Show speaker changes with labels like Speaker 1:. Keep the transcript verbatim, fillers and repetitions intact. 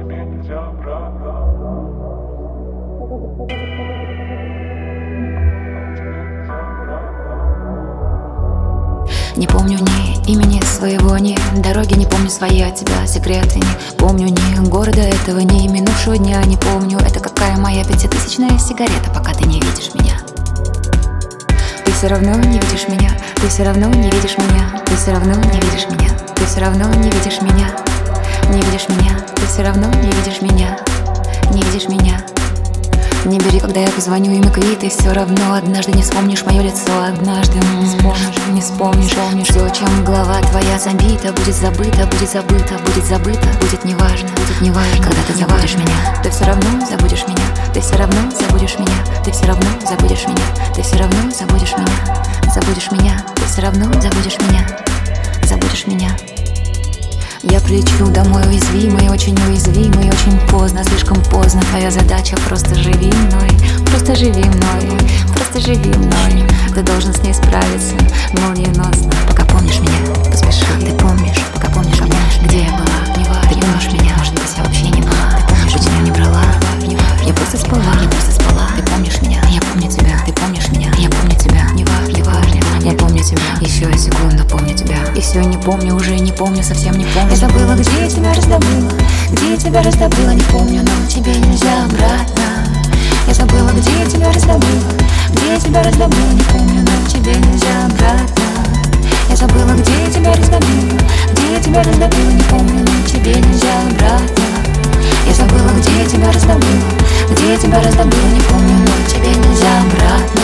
Speaker 1: тебе нельзя обратно.
Speaker 2: Не помню ни имени своего, ни дороги, не помню свои от тебя секреты. Не помню ни города этого, ни минувшего дня. Не помню, это какая моя пятитысячная сигарета, пока ты не видишь меня. Ты все равно не видишь меня, ты все равно не видишь меня, ты все равно не видишь меня, ты все равно не видишь меня, не видишь меня, ты все равно не видишь меня, не видишь меня. Не бери, когда я позвоню, и мы квиты. Все равно однажды не вспомнишь мое лицо. Однажды не вспомнишь, не вспомнишь, помнишь. Все, чем голова твоя забита, будет забыто, будет забыто, будет забыто, будет неважно, будет неважно. Когда ты забудешь меня, ты все равно забудешь меня, ты все равно забудешь меня, ты все равно забудешь меня, ты все равно забудешь меня, забудешь меня, ты все равно забудешь меня, забудешь меня. Я прилечу домой уязвимый, очень уязвимый, очень поздно, слишком поздно. Твоя задача просто живи мной, просто живи мной, просто живи мной. Ты должен с ней справиться молниеносно. Пока помнишь меня, поспеши. Ты помнишь, пока помнишь меня, где я была, не важно. Ты помнишь меня, может быть, я вообще не была. Ты помнишь, почему не брала, не важно. Я просто спала, я просто спала. Ты помнишь меня, я помню тебя. Ты помнишь меня, я помню тебя. Не важно, не важно. Я помню тебя, еще я секунду помню тебя. И все не помню, уже не помню, совсем не помню. Я забыла, где я тебя раздобыла, где я тебя раздобыла, не помню, но тебе нельзя обратно. Я забыла, где я тебя раздобыла, где я тебя раздобыла, не помню, но тебе нельзя обратно. Я забыла, где я тебя раздобыла, где я тебя раздобыла, не помню, но тебе нельзя обратно. Я забыла, где я тебя раздобыла, где я тебя раздобыла, не помню, но тебе нельзя обратно.